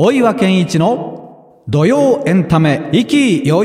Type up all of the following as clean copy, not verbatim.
大岩健一の土曜エンタメ意気揚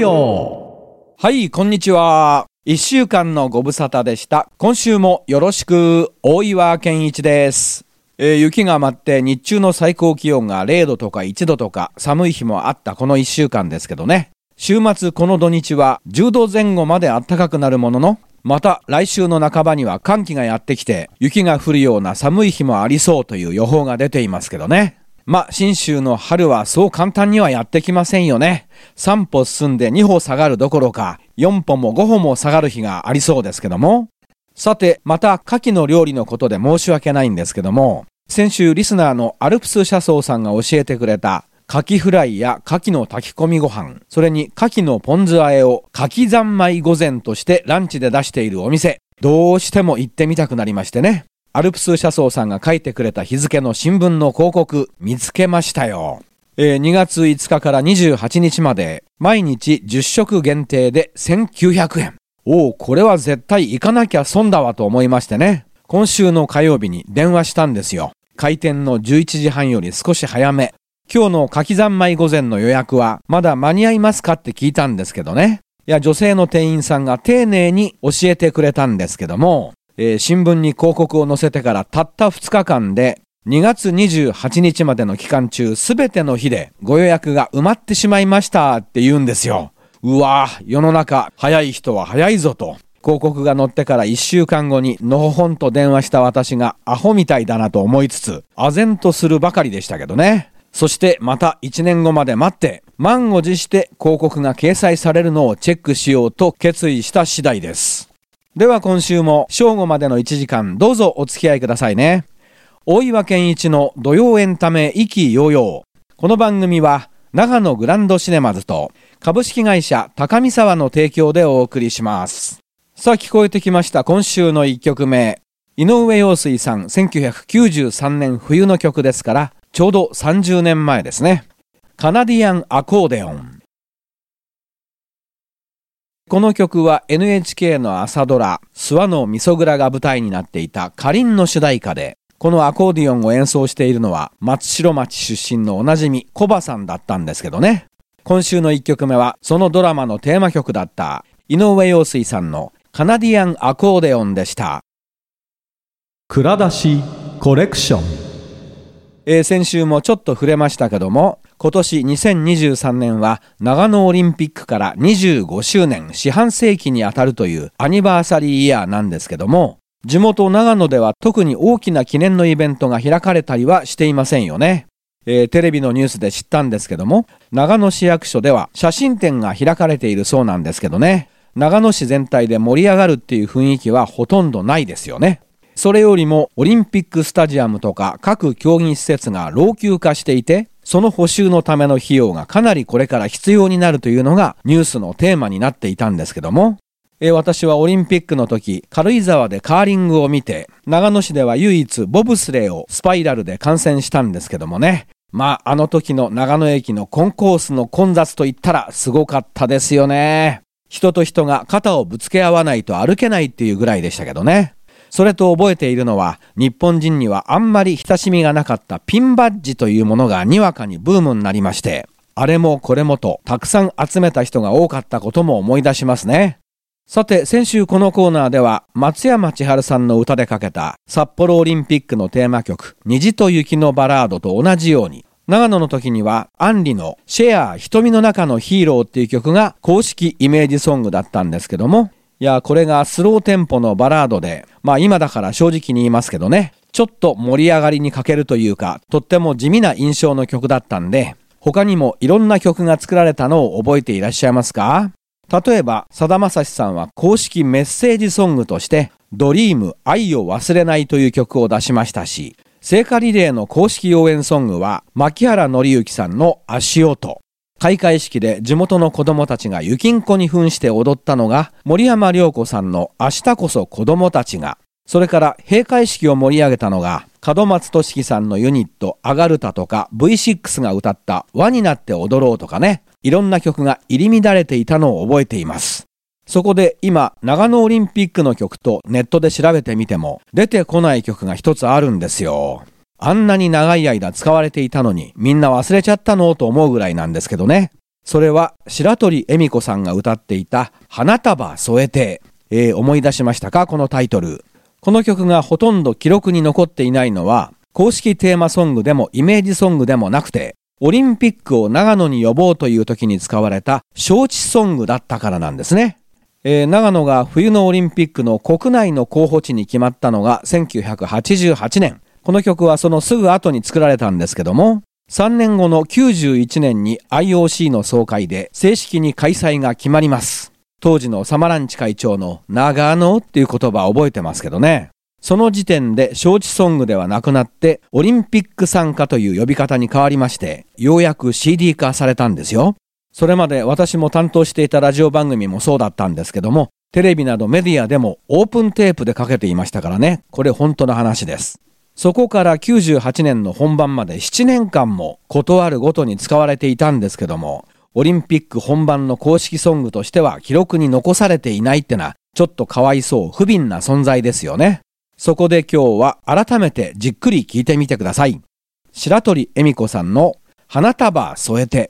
々。 はい、こんにちは。1週間のご無沙汰でした。今週もよろしく。大岩健一です。雪が舞って日中の最高気温が0度とか1度とか寒い日もあったこの1週間ですけどね。週末この土日は10度前後まで暖かくなるものの、また来週の半ばには寒気がやってきて雪が降るような寒い日もありそうという予報が出ていますけどね。信州の春はそう簡単にはやってきませんよね。3歩進んで2歩下がるどころか4歩も5歩も下がる日がありそうですけども。さて、また牡蠣の料理のことで申し訳ないんですけども、先週リスナーのアルプス車窓さんが教えてくれた牡蠣フライや牡蠣の炊き込みご飯、それに牡蠣のポン酢和えを牡蠣三昧御膳としてランチで出しているお店、どうしても行ってみたくなりましてね。アルプス車窓さんが書いてくれた日付の新聞の広告見つけましたよ。2月5日から28日まで毎日10食限定で1900円。これは絶対行かなきゃ損だわと思いましてね。今週の火曜日に電話したんですよ。開店の11時半より少し早め。今日の牡蠣三昧御膳の予約はまだ間に合いますかって聞いたんですけどね。女性の店員さんが丁寧に教えてくれたんですけども、新聞に広告を載せてからたった2日間で2月28日までの期間中すべての日でご予約が埋まってしまいましたって言うんですよ。うわぁ、世の中早い人は早いぞと。広告が載ってから1週間後にのほほんと電話した私がアホみたいだなと思いつつ、唖然とするばかりでしたけどね。そしてまた1年後まで待って満を持して広告が掲載されるのをチェックしようと決意した次第です。では今週も正午までの1時間どうぞお付き合いくださいね。大岩健一の土曜エンタメ意気揚々。この番組は長野グランドシネマズと株式会社高見沢の提供でお送りします。さあ聞こえてきました今週の1曲目。井上陽水さん1993年冬の曲ですからちょうど30年前ですね。カナディアンアコーデオン。この曲は NHK の朝ドラ諏訪の味噌蔵が舞台になっていたかりんの主題歌で、このアコーディオンを演奏しているのは松代町出身のおなじみコバさんだったんですけどね。今週の1曲目はそのドラマのテーマ曲だった井上陽水さんのカナディアンアコーデオンでした。 蔵出しコレクション。 先週もちょっと触れましたけども、今年2023年は長野オリンピックから25周年四半世紀にあたるというアニバーサリーイヤーなんですけども、地元長野では特に大きな記念のイベントが開かれたりはしていませんよね。テレビのニュースで知ったんですけども、長野市役所では写真展が開かれているそうなんですけどね、長野市全体で盛り上がるっていう雰囲気はほとんどないですよね。それよりもオリンピックスタジアムとか各競技施設が老朽化していて、その補修のための費用がかなりこれから必要になるというのがニュースのテーマになっていたんですけども、私はオリンピックの時軽井沢でカーリングを見て、長野市では唯一ボブスレーをスパイラルで観戦したんですけどもね、あの時の長野駅のコンコースの混雑といったらすごかったですよね。人と人が肩をぶつけ合わないと歩けないっていうぐらいでしたけどね。それと覚えているのは、日本人にはあんまり親しみがなかったピンバッジというものがにわかにブームになりまして、あれもこれもとたくさん集めた人が多かったことも思い出しますね。さて先週このコーナーでは松山千春さんの歌でかけた札幌オリンピックのテーマ曲虹と雪のバラードと同じように、長野の時にはアンリのシェア瞳の中のヒーローっていう曲が公式イメージソングだったんですけども、これがスローテンポのバラードで、今だから正直に言いますけどね、ちょっと盛り上がりに欠けるというか、とっても地味な印象の曲だったんで、他にもいろんな曲が作られたのを覚えていらっしゃいますか？例えば、さだまさしさんは公式メッセージソングとして、ドリーム愛を忘れないという曲を出しましたし、聖火リレーの公式応援ソングは、牧原紀之さんの足音。開会式で地元の子供たちが雪んこに扮して踊ったのが森山良子さんの明日こそ子供たちが、それから閉会式を盛り上げたのが門松俊樹さんのユニットアガルタとか V6 が歌った輪になって踊ろうとかね、いろんな曲が入り乱れていたのを覚えています。そこで今長野オリンピックの曲とネットで調べてみても出てこない曲が一つあるんですよ。 あんなに長い間使われていたのにみんな忘れちゃったのと思うぐらいなんですけどね。それは白鳥恵美子さんが歌っていた花束添えて、思い出しましたか、このタイトル。この曲がほとんど記録に残っていないのは公式テーマソングでもイメージソングでもなくて、オリンピックを長野に呼ぼうという時に使われた招致ソングだったからなんですね。長野が冬のオリンピックの国内の候補地に決まったのが1988年。この曲はそのすぐ後に作られたんですけども、3年後の91年に IOC の総会で正式に開催が決まります。当時のサマランチ会長の長野っていう言葉を覚えてますけどね。その時点で招致ソングではなくなってオリンピック賛歌という呼び方に変わりまして、ようやく CD 化されたんですよ。それまで私も担当していたラジオ番組もそうだったんですけども、テレビなどメディアでもオープンテープでかけていましたからね。これ本当の話です。そこから98年の本番まで7年間もことあるごとに使われていたんですけども、オリンピック本番の公式ソングとしては記録に残されていないってのはちょっとかわいそう不憫な存在ですよね。そこで今日は改めてじっくり聞いてみてください。白鳥恵美子さんの花束添えて。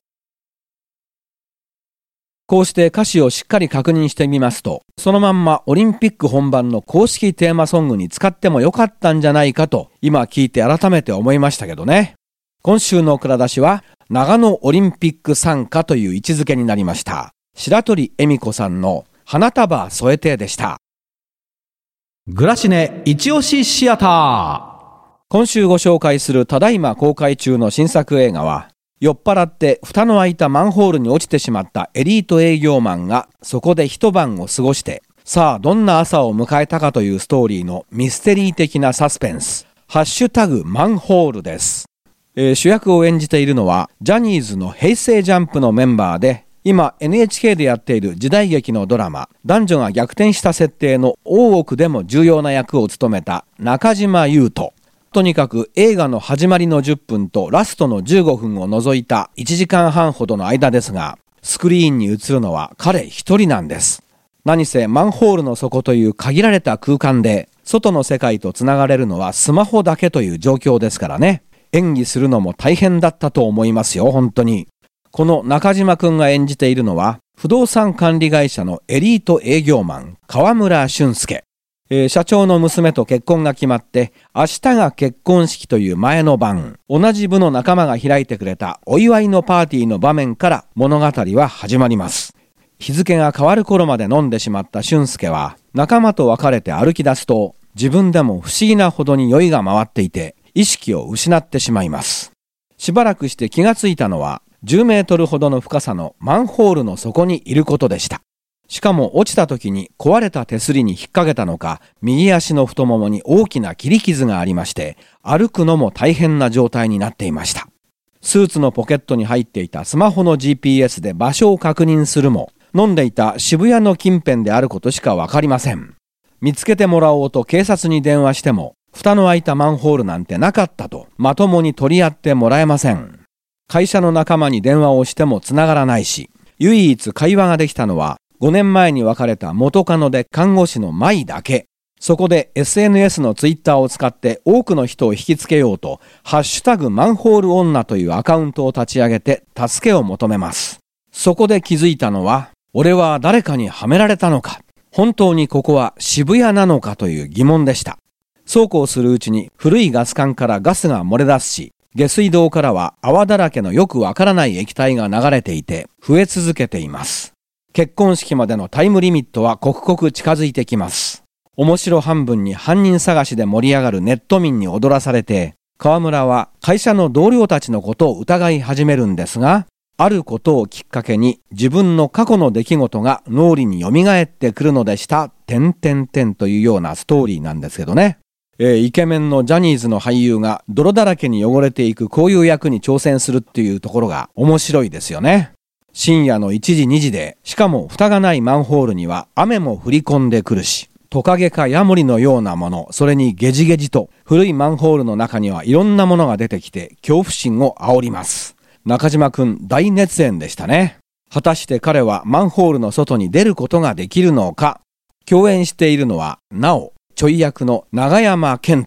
こうして歌詞をしっかり確認してみますと、そのまんまオリンピック本番の公式テーマソングに使ってもよかったんじゃないかと今聞いて改めて思いましたけどね。今週の蔵出しは長野オリンピック賛歌という位置づけになりました。白鳥恵美子さんの花束添えてでした。 グラシネ一押しシアター。 今週ご紹介するただいま公開中の新作映画は、酔っ払って蓋の開いたマンホールに落ちてしまったエリート営業マンがそこで一晩を過ごして、さあどんな朝を迎えたかというストーリーのミステリー的なサスペンス、ハッシュタグマンホールです。主役を演じているのはジャニーズの平成ジャンプのメンバーで、今 NHK でやっている時代劇のドラマ、男女が逆転した設定の大奥でも重要な役を務めた中島裕翔。とにかく映画の始まりの10分とラストの15分を除いた1時間半ほどの間ですが、スクリーンに映るのは彼一人なんです。何せマンホールの底という限られた空間で、外の世界とつながれるのはスマホだけという状況ですからね。演技するのも大変だったと思いますよ、本当に。この中島くんが演じているのは、不動産管理会社のエリート営業マン、川村俊介。社長の娘と結婚が決まって、明日が結婚式という前の晩、同じ部の仲間が開いてくれたお祝いのパーティーの場面から物語は始まります。日付が変わる頃まで飲んでしまった俊介は、仲間と別れて歩き出すと、自分でも不思議なほどに酔いが回っていて、意識を失ってしまいます。しばらくして気がついたのは、10メートルほどの深さのマンホールの底にいることでした。しかも落ちた時に壊れた手すりに引っ掛けたのか、右足の太ももに大きな切り傷がありまして、歩くのも大変な状態になっていました。スーツのポケットに入っていたスマホの GPS で場所を確認するも、飲んでいた渋谷の近辺であることしかわかりません。見つけてもらおうと警察に電話しても、蓋の開いたマンホールなんてなかったとまともに取り合ってもらえません。会社の仲間に電話をしてもつながらないし、唯一会話ができたのは5年前に別れた元カノで看護師の舞だけ。そこで SNS のツイッターを使って多くの人を引きつけようと、ハッシュタグマンホール女というアカウントを立ち上げて助けを求めます。そこで気づいたのは、俺は誰かにはめられたのか、本当にここは渋谷なのかという疑問でした。そうこうするうちに古いガス管からガスが漏れ出すし、下水道からは泡だらけのよくわからない液体が流れていて増え続けています。結婚式までのタイムリミットは刻々近づいてきます。面白半分に犯人探しで盛り上がるネット民に踊らされて、川村は会社の同僚たちのことを疑い始めるんですが、あることをきっかけに自分の過去の出来事が脳裏に蘇ってくるのでした。というようなストーリーなんですけどね。イケメンのジャニーズの俳優が泥だらけに汚れていくこういう役に挑戦するっていうところが面白いですよね。深夜の1時2時で、しかも蓋がないマンホールには雨も降り込んでくるし、トカゲかヤモリのようなもの、それにゲジゲジと古いマンホールの中にはいろんなものが出てきて恐怖心を煽ります。中島くん大熱演でしたね。果たして彼はマンホールの外に出ることができるのか。共演しているのはなおちょい役の永山絢斗。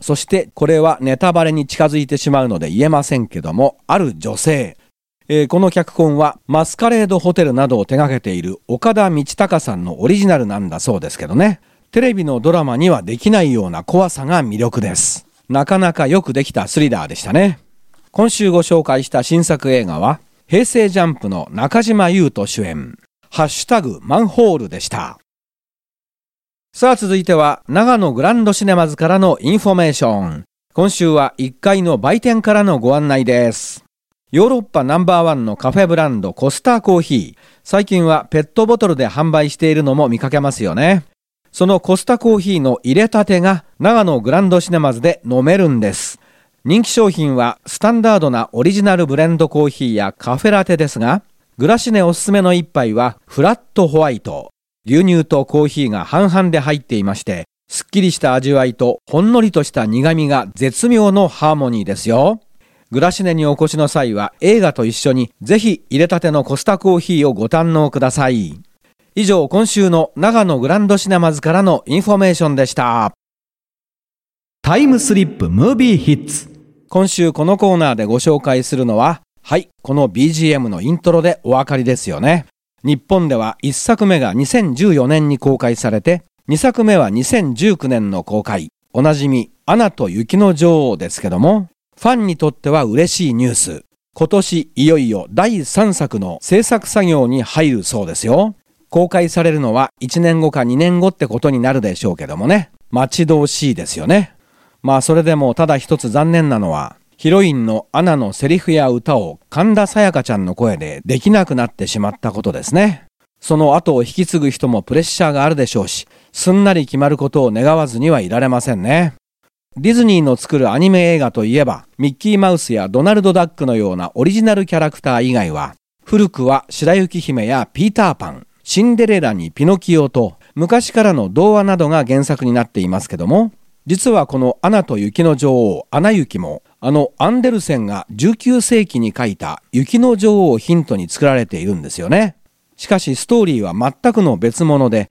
そしてこれはネタバレに近づいてしまうので言えませんけども、ある女性。この脚本はマスカレードホテルなどを手掛けている岡田道隆さんのオリジナルなんだそうですけどね。テレビのドラマにはできないような怖さが魅力です。なかなかよくできたスリラーでしたね。今週ご紹介した新作映画は、平成ジャンプの中島裕翔主演、ハッシュタグマンホールでした。さあ続いては、長野グランドシネマズからのインフォメーション。今週は1階の売店からのご案内です。ヨーロッパナンバーワンのカフェブランドコスターコーヒー。最近はペットボトルで販売しているのも見かけますよね。そのコスタコーヒーの入れたてが長野グランドシネマズで飲めるんです。人気商品はスタンダードなオリジナルブレンドコーヒーやカフェラテですが、グラシネおすすめの一杯はフラットホワイト。牛乳とコーヒーが半々で入っていまして、すっきりした味わいとほんのりとした苦味が絶妙のハーモニーですよ。グラシネにお越しの際は映画と一緒にぜひ入れたてのコスタコーヒーをご堪能ください。以上、今週の長野グランドシネマズからのインフォメーションでした。 タイムスリップムービーヒッツ。 今週このコーナーでご紹介するのは、はい、この BGM のイントロでお分かりですよね。日本では1作目が2014年に公開されて、2作目は2019年の公開。おなじみ、アナと雪の女王ですけども、ファンにとっては嬉しいニュース。今年いよいよ第3作の制作作業に入るそうですよ。公開されるのは1年後か2年後ってことになるでしょうけどもね。待ち遠しいですよね。まあそれでもただ一つ残念なのは、ヒロインのアナのセリフや歌を神田沙也加ちゃんの声でできなくなってしまったことですね。その後を引き継ぐ人もプレッシャーがあるでしょうし、すんなり決まることを願わずにはいられませんね。ディズニーの作るアニメ映画といえば、ミッキーマウスやドナルドダックのようなオリジナルキャラクター以外は、古くは白雪姫やピーターパン、シンデレラにピノキオと、昔からの童話などが原作になっていますけども、実はこのアナと雪の女王、アナ雪も、アンデルセンが19世紀に書いた雪の女王をヒントに作られているんですよね。しかしストーリーは全くの別物で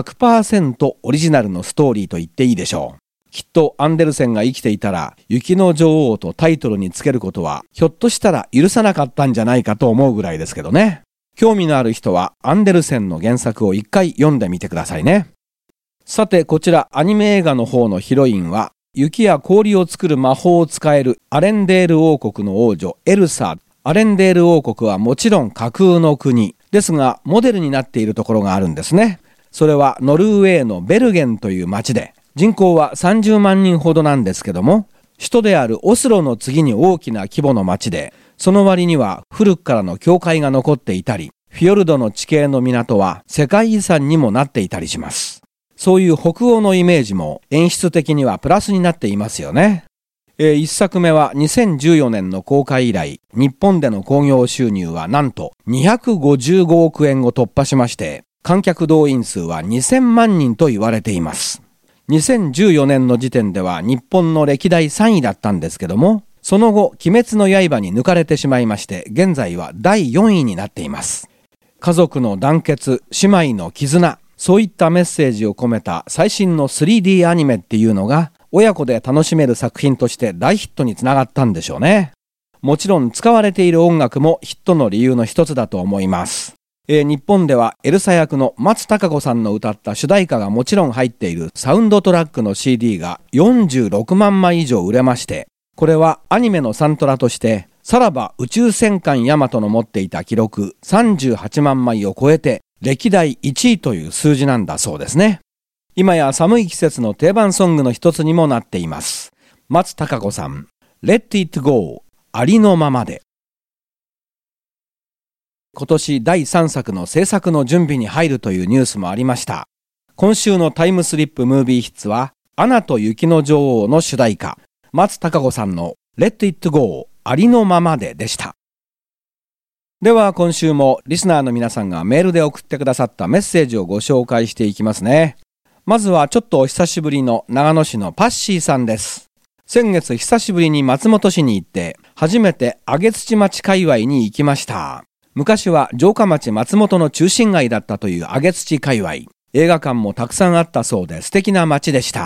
100% オリジナルのストーリーと言っていいでしょう。きっとアンデルセンが生きていたら雪の女王とタイトルにつけることはひょっとしたら許さなかったんじゃないかと思うぐらいですけどね。興味のある人はアンデルセンの原作を一回読んでみてくださいね。さてこちらアニメ映画の方のヒロインは雪や氷を作る魔法を使えるアレンデール王国の王女エルサ。アレンデール王国はもちろん架空の国ですがモデルになっているところがあるんですね。それはノルウェーのベルゲンという町で人口は30万人ほどなんですけども、首都であるオスロの次に大きな規模の町で、その割には古くからの教会が残っていたり、フィヨルドの地形の港は世界遺産にもなっていたりします。そういう北欧のイメージも演出的にはプラスになっていますよね。一作目は2014年の公開以来、日本での興行収入はなんと255億円を突破しまして、観客動員数は2000万人と言われています。2014年の時点では日本の歴代3位だったんですけども、その後、鬼滅の刃に抜かれてしまいまして、現在は第4位になっています。家族の団結、姉妹の絆、そういったメッセージを込めた最新の 3D アニメっていうのが、親子で楽しめる作品として大ヒットにつながったんでしょうね。もちろん使われている音楽もヒットの理由の一つだと思います。日本ではエルサ役の松たか子さんの歌った主題歌がもちろん入っているサウンドトラックの CD が46万枚以上売れまして、これはアニメのサントラとしてさらば宇宙戦艦ヤマトの持っていた記録38万枚を超えて歴代1位という数字なんだそうですね。今や寒い季節の定番ソングの一つにもなっています。松たか子さん、Let It Go ありのままで。今年第3作の制作の準備に入るというニュースもありました。今週のタイムスリップムービーヒッツは、アナと雪の女王の主題歌、松たか子さんの Let It Go ありのままででした。では今週もリスナーの皆さんがメールで送ってくださったメッセージをご紹介していきますね。まずはちょっとお久しぶりの長野市のパッシーさんです。先月久しぶりに松本市に行って、初めて上土町界隈に行きました。昔は城下町松本の中心街だったという上土界隈。映画館もたくさんあったそうで素敵な街でした。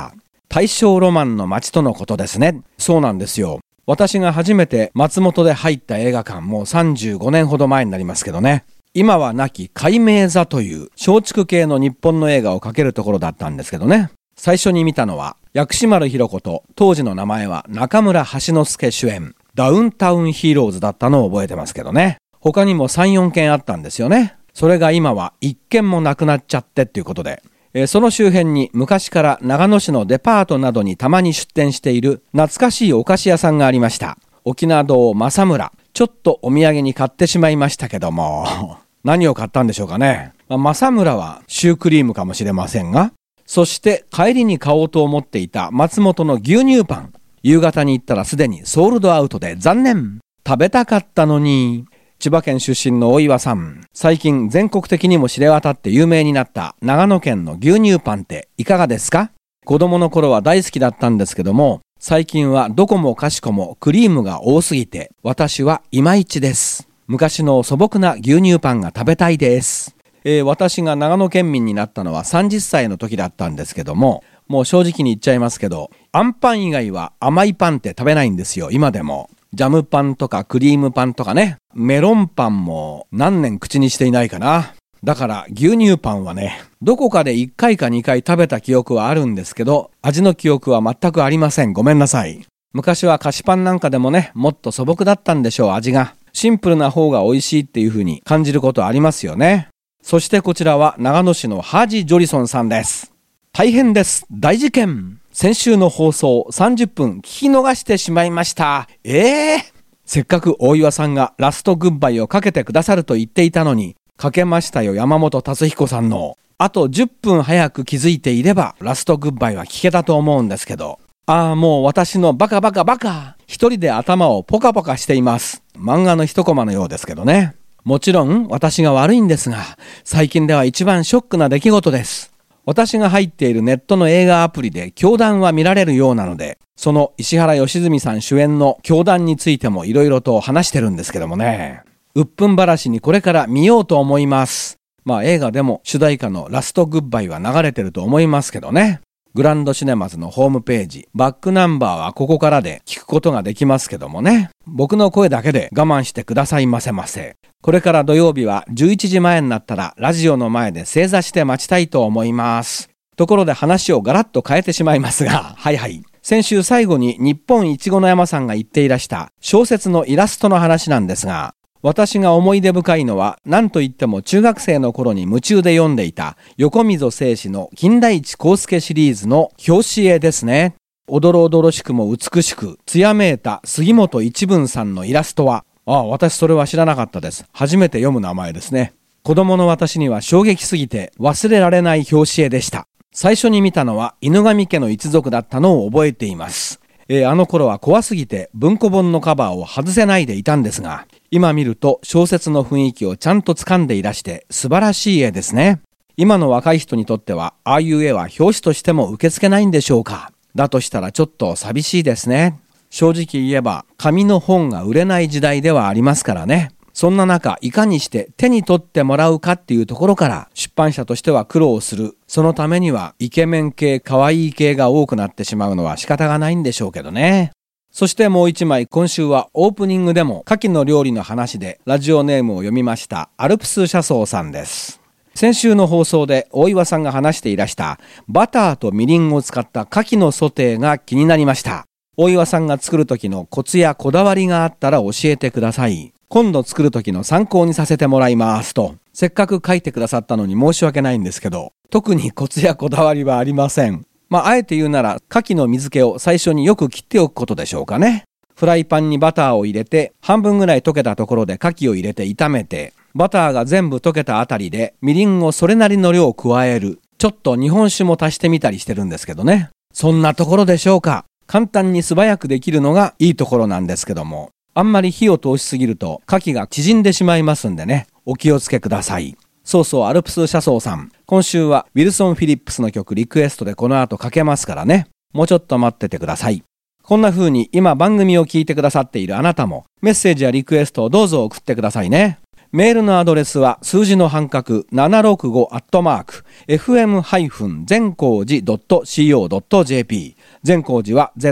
大正ロマンの街とのことですね。そうなんですよ。私が初めて松本で入った映画館、もう35年ほど前になりますけどね。今は亡き海明座という松竹系の日本の映画を描けるところだったんですけどね。最初に見たのは薬師丸ひろ子と当時の名前は中村橋之助主演ダウンタウンヒーローズだったのを覚えてますけどね。他にも 3,4 件あったんですよね。それが今は1件もなくなっちゃってっていうことで、その周辺に昔から長野市のデパートなどにたまに出店している懐かしいお菓子屋さんがありました。沖縄堂正村。ちょっとお土産に買ってしまいましたけども何を買ったんでしょうかね。正村はシュークリームかもしれませんが、そして帰りに買おうと思っていた松本の牛乳パン。夕方に行ったらすでにソールドアウトで残念。食べたかったのに。千葉県出身の大岩さん。最近全国的にも知れ渡って有名になった長野県の牛乳パンっていかがですか？子供の頃は大好きだったんですけども、最近はどこもかしこもクリームが多すぎて、私はいまいちです。昔の素朴な牛乳パンが食べたいです。私が長野県民になったのは30歳の時だったんですけども、もう正直に言っちゃいますけど、あんパン以外は甘いパンって食べないんですよ、今でも。ジャムパンとかクリームパンとかね、メロンパンも何年口にしていないかな。だから牛乳パンはね、どこかで1回か2回食べた記憶はあるんですけど、味の記憶は全くありません。ごめんなさい。昔は菓子パンなんかでもね、もっと素朴だったんでしょう、味が。シンプルな方が美味しいっていう風に感じることありますよね。そしてこちらは長野市のハージ・ジョリソンさんです。大変です。大事件。先週の放送30分聞き逃してしまいました。せっかく大岩さんがラストグッバイをかけてくださると言っていたのに、かけましたよ、山本達彦さんの。あと10分早く気づいていればラストグッバイは聞けたと思うんですけど。もう私のバカ一人で頭をポカポカしています。漫画の一コマのようですけどね。もちろん私が悪いんですが、最近では一番ショックな出来事です。私が入っているネットの映画アプリで教団は見られるようなので、その石原良純さん主演の教団についてもいろいろと話してるんですけどもね。うっぷんばらしにこれから見ようと思います。映画でも主題歌のラストグッバイは流れてると思いますけどね。グランドシネマズのホームページ、バックナンバーはここからで聞くことができますけどもね。僕の声だけで我慢してくださいませませ。これから土曜日は11時前になったらラジオの前で正座して待ちたいと思います。ところで話をガラッと変えてしまいますが、先週最後に日本いちごの山さんが言っていらした小説のイラストの話なんですが、私が思い出深いのは何といっても中学生の頃に夢中で読んでいた横溝正史の金田一耕助シリーズの表紙絵ですね。おどろおどろしくも美しく艶めいた杉本一文さんのイラストは、私それは知らなかったです。初めて読む名前ですね。子供の私には衝撃すぎて忘れられない表紙絵でした。最初に見たのは犬神家の一族だったのを覚えています。あの頃は怖すぎて文庫本のカバーを外せないでいたんですが、今見ると小説の雰囲気をちゃんと掴んでいらして素晴らしい絵ですね。今の若い人にとってはああいう絵は表紙としても受け付けないんでしょうか。だとしたらちょっと寂しいですね。正直言えば紙の本が売れない時代ではありますからね。そんな中、いかにして手に取ってもらうかっていうところから出版社としては苦労する。そのためにはイケメン系、可愛い系が多くなってしまうのは仕方がないんでしょうけどね。そしてもう一枚、今週はオープニングでも牡蠣の料理の話でラジオネームを読みましたアルプス車窓さんです。先週の放送で大岩さんが話していらしたバターとみりんを使った牡蠣のソテーが気になりました。大岩さんが作る時のコツやこだわりがあったら教えてください。今度作る時の参考にさせてもらいますと、せっかく書いてくださったのに申し訳ないんですけど、特にコツやこだわりはありません。あえて言うなら牡蠣の水気を最初によく切っておくことでしょうかね。フライパンにバターを入れて半分ぐらい溶けたところで牡蠣を入れて炒めて、バターが全部溶けたあたりでみりんをそれなりの量を加える。ちょっと日本酒も足してみたりしてるんですけどね。そんなところでしょうか。簡単に素早くできるのがいいところなんですけども、あんまり火を通しすぎると牡蠣が縮んでしまいますんでね、お気をつけください。そうそう、アルプス車窓さん、今週はウィルソン・フィリップスの曲リクエストでこの後かけますからね。もうちょっと待っててください。こんな風に今番組を聞いてくださっているあなたもメッセージやリクエストをどうぞ送ってくださいね。メールのアドレスは数字の半角 765@fm-全光寺.co.jp 善光寺は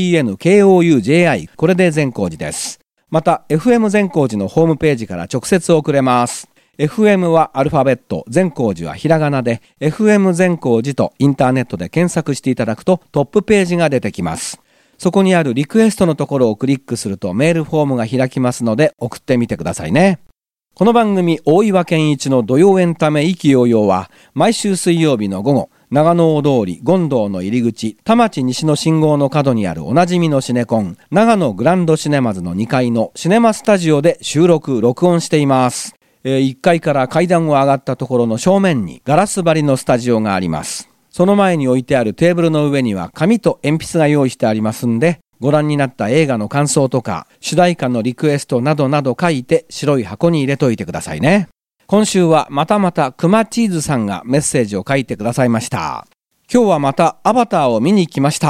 ZENKOUJI、これで善光寺です。また FM 善光寺のホームページから直接送れます。FM はアルファベット、善光寺はひらがなで FM 善光寺とインターネットで検索していただくとトップページが出てきます。そこにあるリクエストのところをクリックするとメールフォームが開きますので送ってみてくださいね。この番組大岩健一の土曜エンタメ意気揚々は毎週水曜日の午後、長野大通り権堂の入り口田町西の信号の角にあるおなじみのシネコン長野グランドシネマズの2階のシネマスタジオで録音しています。1階から階段を上がったところの正面にガラス張りのスタジオがあります。その前に置いてあるテーブルの上には紙と鉛筆が用意してありますんで、ご覧になった映画の感想とか主題歌のリクエストなどなど書いて白い箱に入れといてくださいね。今週はまたクマチーズさんがメッセージを書いてくださいました。今日はまたアバターを見に来ました。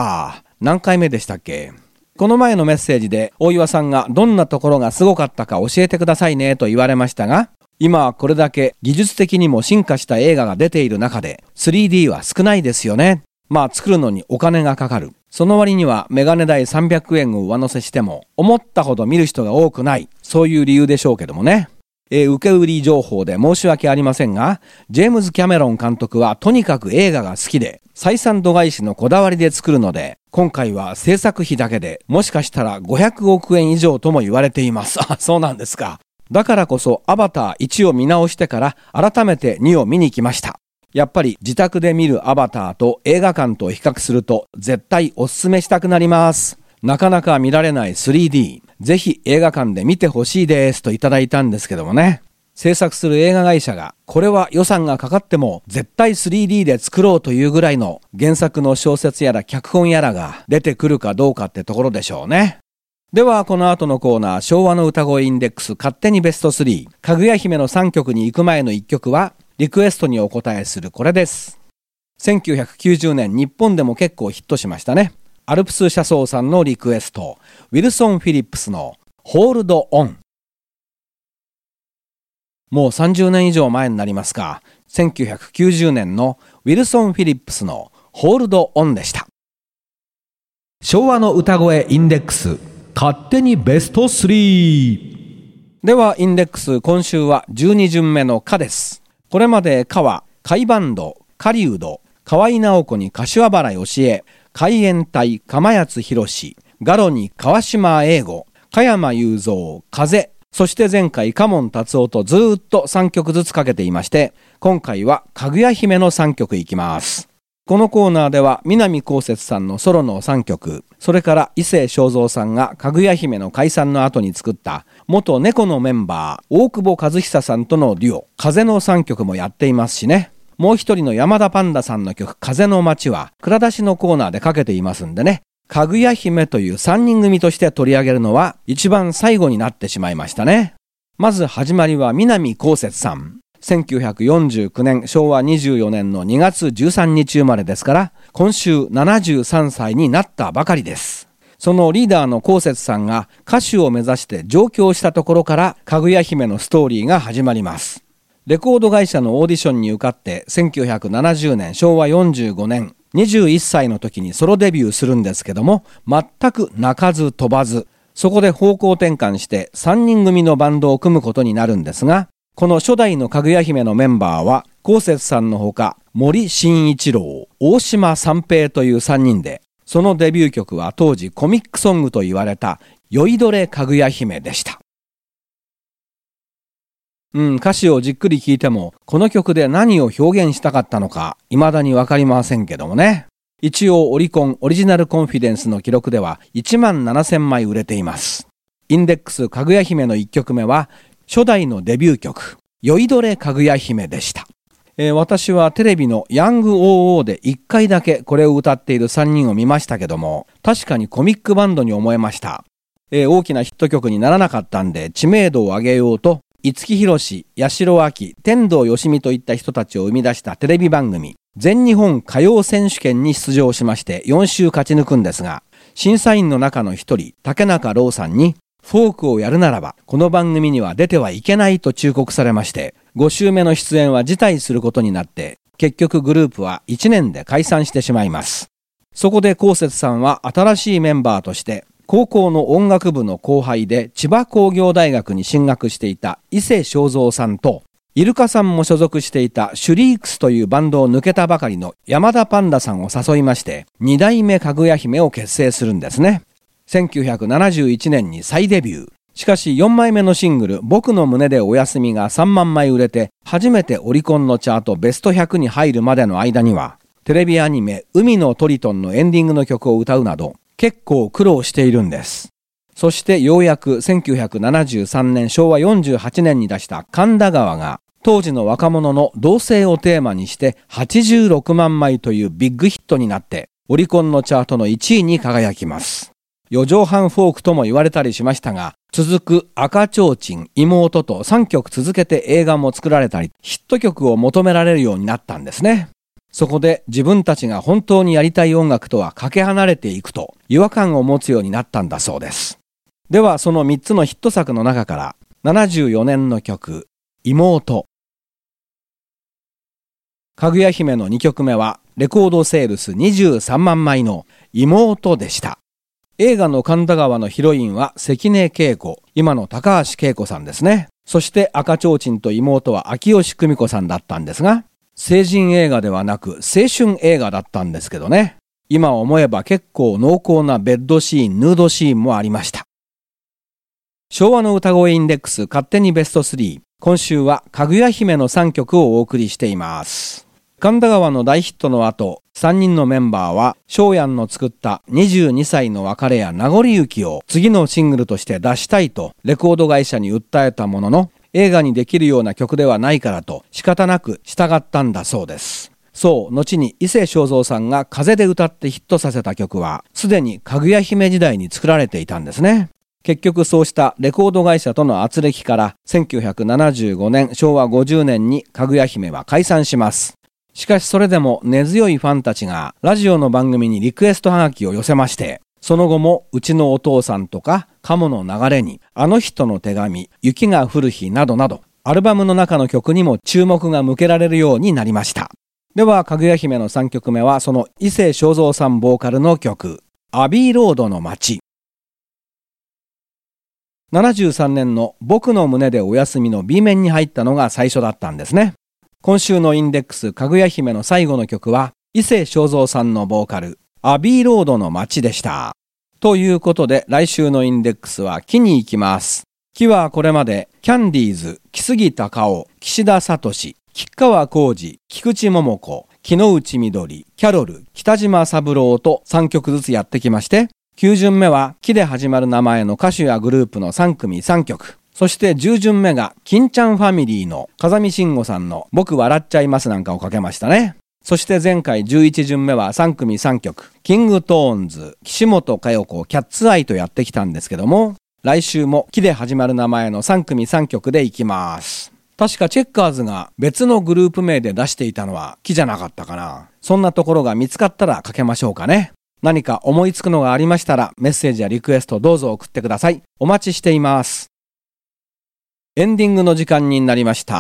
何回目でしたっけ？この前のメッセージで大岩さんがどんなところがすごかったか教えてくださいねと言われましたが、今はこれだけ技術的にも進化した映画が出ている中で 3D は少ないですよね。作るのにお金がかかる。その割にはメガネ代300円を上乗せしても思ったほど見る人が多くない。そういう理由でしょうけどもね。受け売り情報で申し訳ありませんが、ジェームズ・キャメロン監督はとにかく映画が好きで、採算度外視のこだわりで作るので、今回は制作費だけでもしかしたら500億円以上とも言われています。そうなんですか。だからこそアバター1を見直してから改めて2を見に来ました。やっぱり自宅で見るアバターと映画館と比較すると絶対おすすめしたくなります。なかなか見られない 3D、ぜひ映画館で見てほしいですといただいたんですけどもね。制作する映画会社がこれは予算がかかっても絶対 3D で作ろうというぐらいの原作の小説やら脚本やらが出てくるかどうかってところでしょうね。ではこの後のコーナー、昭和の歌声インデックス勝手にベスト3、かぐや姫の3曲に行く前の1曲はリクエストにお答えするこれです。1990年日本でも結構ヒットしましたね。アルプス車窓さんのリクエスト、ウィルソン・フィリップスのホールド・オン。もう30年以上前になりますが、1990年のウィルソン・フィリップスのホールド・オンでした。 昭和の歌声インデックス勝手にベスト3。 ではインデックス、今週は12巡目のカです。これまでカは海バンド、狩人、河合直子に柏原芳恵、海援隊釜谷博士、ガロに川島英吾、加山雄三、風、そして前回嘉門達夫とずーっと3曲ずつかけていまして、今回はかぐや姫の3曲いきます。このコーナーでは南こうせつさんのソロの3曲、それから伊勢正三さんがかぐや姫の解散の後に作った元猫のメンバー大久保和久さんとのデュオ風の3曲もやっていますしね。もう一人の山田パンダさんの曲風の街は蔵出しのコーナーでかけていますんでね、かぐや姫という3人組として取り上げるのは一番最後になってしまいましたね。まず始まりは南こうせつさん。1949年昭和24年の2月13日生まれですから、今週73歳になったばかりです。そのリーダーのこうせつさんが歌手を目指して上京したところからかぐや姫のストーリーが始まります。レコード会社のオーディションに受かって1970年昭和45年21歳の時にソロデビューするんですけども、全く鳴かず飛ばず、そこで方向転換して3人組のバンドを組むことになるんですが、この初代のかぐや姫のメンバーはこうせつさんのほか森進一郎、大島三平という3人で、そのデビュー曲は当時コミックソングと言われた酔いどれかぐや姫でした。歌詞をじっくり聞いてもこの曲で何を表現したかったのか未だにわかりませんけどもね。一応オリコンオリジナルコンフィデンスの記録では17,000枚売れています。インデックスかぐや姫の1曲目は初代のデビュー曲酔いどれかぐや姫でした。私はテレビのヤング OO で1回だけこれを歌っている3人を見ましたけども、確かにコミックバンドに思えました。大きなヒット曲にならなかったんで知名度を上げようと五木ひろし、八代亜紀、天童よしみといった人たちを生み出したテレビ番組全日本歌謡選手権に出場しまして4週勝ち抜くんですが、審査員の中の一人竹中郎さんにフォークをやるならばこの番組には出てはいけないと忠告されまして、5週目の出演は辞退することになって、結局グループは1年で解散してしまいます。 そこで幸節さんは新しいメンバーとして、高校の音楽部の後輩で千葉工業大学に進学していた伊勢正三さんと、イルカさんも所属していたシュリークスというバンドを抜けたばかりの山田パンダさんを誘いまして、二代目かぐや姫を結成するんですね。1971年に再デビュー。しかし4枚目のシングル、僕の胸でお休みが3万枚売れて、初めてオリコンのチャートベスト100に入るまでの間には、テレビアニメ海のトリトンのエンディングの曲を歌うなど、結構苦労しているんです。そしてようやく1973年昭和48年に出した神田川が、当時の若者の同性をテーマにして86万枚というビッグヒットになって、オリコンのチャートの1位に輝きます。四畳半フォークとも言われたりしましたが、続く赤ちょうちん、妹と3曲続けて映画も作られたり、ヒット曲を求められるようになったんですね。そこで自分たちが本当にやりたい音楽とはかけ離れていくと違和感を持つようになったんだそうです。ではその3つのヒット作の中から74年の曲、妹。かぐや姫の2曲目はレコードセールス23万枚の妹でした。映画の神田川のヒロインは関根恵子、今の高橋恵子さんですね。そして赤ちょうちんと妹は秋吉久美子さんだったんですが、成人映画ではなく青春映画だったんですけどね。今思えば結構濃厚なベッドシーン、ヌードシーンもありました。昭和の歌声インデックス勝手にベスト3。今週はかぐや姫の3曲をお送りしています。神田川の大ヒットの後、3人のメンバーは翔やんの作った22歳の別れや名残雪を次のシングルとして出したいとレコード会社に訴えたものの、映画にできるような曲ではないからと仕方なく従ったんだそうです。そう、後に伊勢正三さんが風で歌ってヒットさせた曲はすでにかぐや姫時代に作られていたんですね。結局そうしたレコード会社との圧力から1975年昭和50年にかぐや姫は解散します。しかしそれでも根強いファンたちがラジオの番組にリクエストはがきを寄せまして、その後もうちのお父さんとか鴨の流れに、あの人の手紙、雪が降る日などなどアルバムの中の曲にも注目が向けられるようになりました。ではかぐや姫の3曲目はその伊勢正三さんボーカルの曲、アビーロードの街。73年の僕の胸でお休みの B 面に入ったのが最初だったんですね。今週のインデックスかぐや姫の最後の曲は伊勢正三さんのボーカル、アビーロードの街でした。ということで来週のインデックスは木に行きます。木はこれまでキャンディーズ、木杉隆夫、岸田聡、吉川晃司、菊池桃子、木之内みどり、キャロル、北島三郎と3曲ずつやってきまして、9巡目は木で始まる名前の歌手やグループの3組3曲。そして10巡目が金ちゃんファミリーの風見慎吾さんの僕笑っちゃいますなんかをかけましたね。そして前回11巡目は3組3曲。キングトーンズ、岸本佳代子、キャッツアイとやってきたんですけども、来週も木で始まる名前の3組3曲でいきます。確かチェッカーズが別のグループ名で出していたのは木じゃなかったかな。そんなところが見つかったらかけましょうかね。何か思いつくのがありましたらメッセージやリクエストどうぞ送ってください。お待ちしています。エンディングの時間になりました。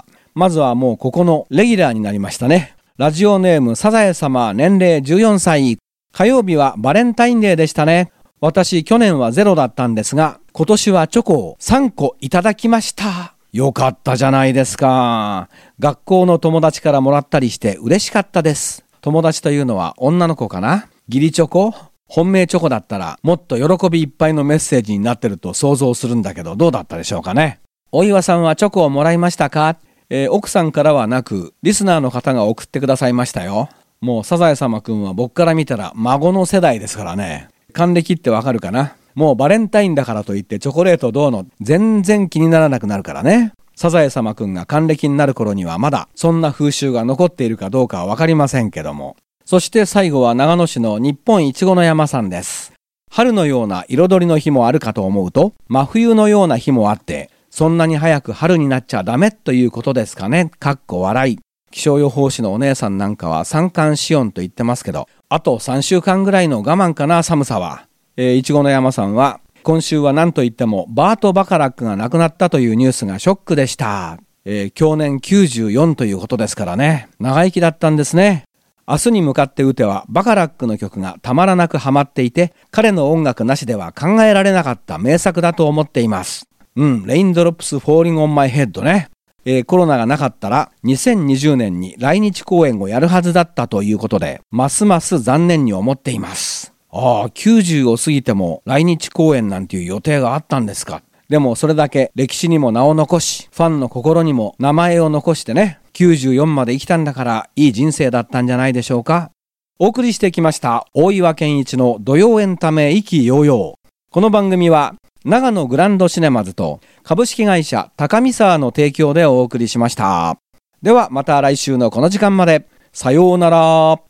まずはもうここのレギュラーになりましたね。ラジオネームサザエ様、年齢14歳。火曜日はバレンタインデーでしたね。私去年は0だったんですが、今年はチョコを3個いただきました。よかったじゃないですか。学校の友達からもらったりして嬉しかったです。友達というのは女の子かな？義理チョコ？本命チョコだったらもっと喜びいっぱいのメッセージになってると想像するんだけど、どうだったでしょうかね。お岩さんはチョコをもらいましたか？奥さんからはなくリスナーの方が送ってくださいましたよ。もうサザエ様くんは僕から見たら孫の世代ですからね。還暦ってわかるかな。もうバレンタインだからといってチョコレートどうの全然気にならなくなるからね。サザエ様くんが還暦になる頃にはまだそんな風習が残っているかどうかはわかりませんけども。そして最後は長野市の日本いちごの山さんです。春のような彩りの日もあるかと思うと、真冬のような日もあって、そんなに早く春になっちゃダメということですかね。かっこ笑い。気象予報士のお姉さんなんかは三寒四温と言ってますけど、あと3週間ぐらいの我慢かな、寒さは。いちごの山さんは、今週は何と言ってもバート・バカラックが亡くなったというニュースがショックでした。去年94ということですからね。長生きだったんですね。 明日に向かって打てはバカラックの曲がたまらなくハマっていて、彼の音楽なしでは考えられなかった名作だと思っています。レインドロップスフォーリングオンマイヘッドね。コロナがなかったら2020年に来日公演をやるはずだったということで、ますます残念に思っています。90を過ぎても来日公演なんていう予定があったんですか。でもそれだけ歴史にも名を残し、ファンの心にも名前を残してね、94まで生きたんだからいい人生だったんじゃないでしょうか。お送りしてきました大岩健一の土曜エンタメ意気揚々。この番組は長野グランドシネマズと株式会社高見沢の提供でお送りしました。ではまた来週のこの時間まで。さようなら。